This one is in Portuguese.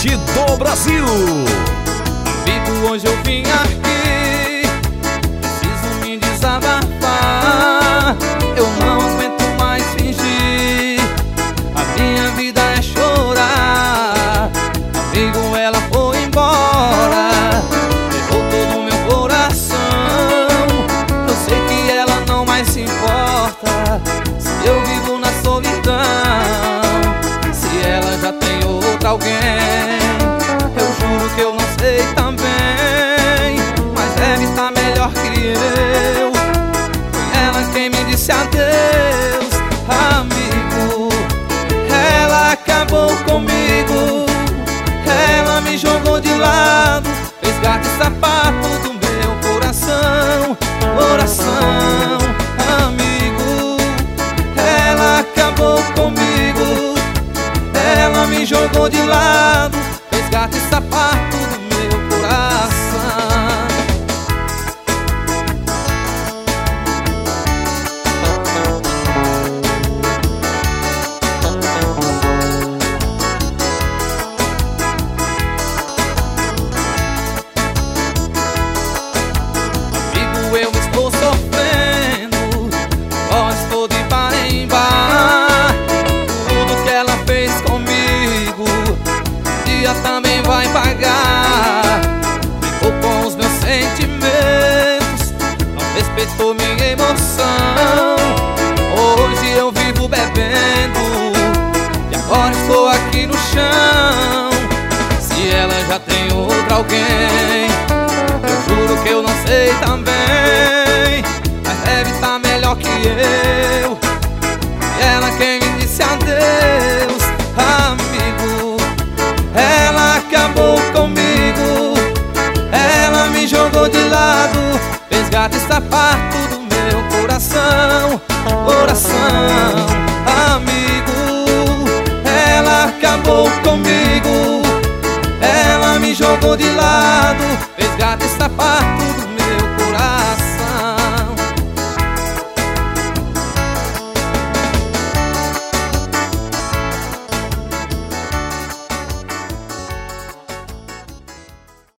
hit do Brasil. Amigo, hoje eu vim aqui, preciso me desabafar. Eu não aguento mais fingir, a minha vida é chorar. Amigo, ela foi embora, levou todo o meu coração. Eu sei que ela não mais se importa se eu vivo na solidão. Se ela já tem outra alguém, eu juro que eu não sei também, mas deve estar melhor que eu. Foi ela quem me disse adeus. Amigo, ela acabou comigo, ela me jogou de lado, fez gato e sapato do meu coração. Coração, amigo, ela acabou comigo, ela me jogou de lado, fez gato e sapato do meu coração. Amigo, eu estou sofrendo, agora estou de bar em bar. Tudo que ela fez comigo, um dia também vai pagar. Brincou com os meus sentimentos, não respeitou minha emoção. Hoje eu vivo bebendo e agora estou aqui no chão. Se ela já tem outra alguém, eu juro que eu não sei também, mas deve estar melhor que eu. E ela quem me disse adeus. Amigo, ela acabou comigo, ela me jogou de lado, fez gato e sapato do meu coração. Coração, amigo, ela acabou comigo, ela me jogou de lado,